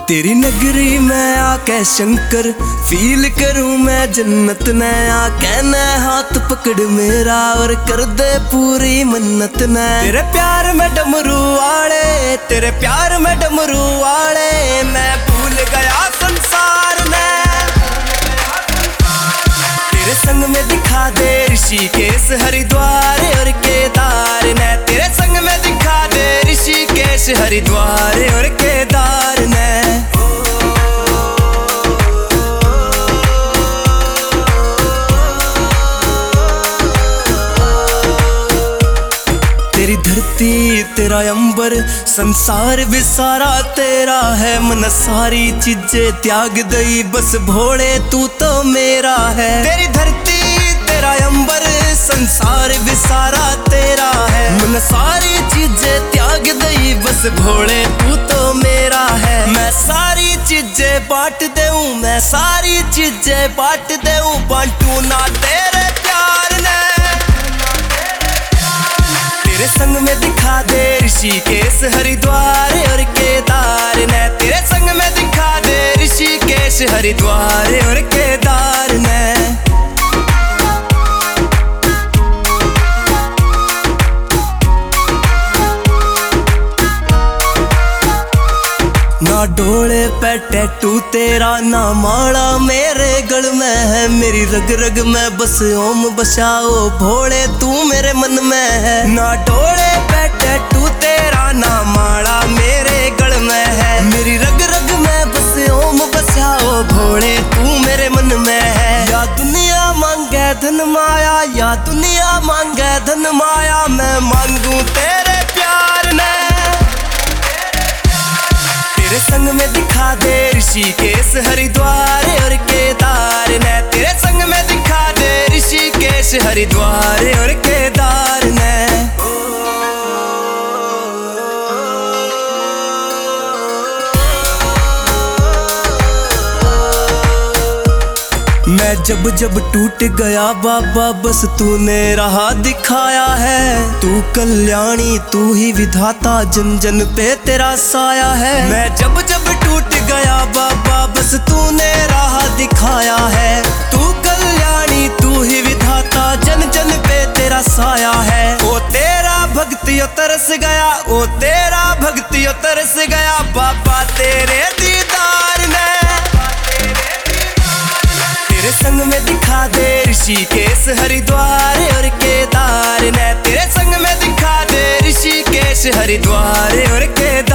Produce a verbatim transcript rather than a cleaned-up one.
तेरी नगरी में आके शंकर फील करूं मैं जन्नत ने आके न हाथ पकड़ मेरा और कर दे पूरी मन्नत ने। तेरे प्यार में डमरू वाले तेरे प्यार में डमरू वाले मैं भूल गया संसार ने। तेरे संग में दिखा दे ऋषिकेश हरिद्वार और केदार ने। तेरे संग में दिखा दे ऋषिकेश हरिद्वार और केदार ने। तेरी धरती तेरा अंबर संसार भी सारा तेरा है। मन सारी चीजें त्याग दई बस भोले तू तो मेरा है। तेरी धरती तेरा अंबर संसार भी सारा तेरा है। मन सारी चीजें त्याग दई बस भोले तू तो मेरा है। मैं सारी चीजें बांट दूं मैं सारी चीजें बांट दूं बांटू ना तेरे प्यार ने। तेरे संग में दिखा दे ऋषिकेश हरिद्वार और केदार ने। तेरे संग में दिखा दे ऋषिकेश हरिद्वार और केदार ने। ना डोले पे टैटू तेरा ना माला मेरे गल में है। मेरी रग रग में बस ओम बसाओ भोले तू मेरे मन में है। ना डोले पे टैटू तेरा ना माला मेरे गल में है। मेरी रग रग में बस ओम बसाओ भोले तू मेरे मन में है। या दुनिया मांगे धन माया या दुनिया मांगे धन माया मैं मांगू तेरे प्यार ने। तेरे संग में दिखा दे ऋषिकेश हरिद्वार और केदार ने। तेरे संग में दिखा दे ऋषिकेश हरिद्वार और केदार ने। मैं जब जब टूट गया बाबा बस तूने राह दिखाया है। तू कल्याणी तू ही विधाता जन जन पे तेरा साया है। मैं जब जब टूट गया बाबा बस तूने राह दिखाया है। तू कल्याणी तू ही विधाता जन जन पे तेरा साया है। ओ तेरा भक्तियों तरस गया ओ तेरा भक्तियों तरस गया बाबा तेरे दीदार ने। तेरे संग में दिखा दे ऋषिकेश हरिद्वार और केदार ने। तेरे संग में दिखा दे ऋषिकेश हरिद्वार और केदार।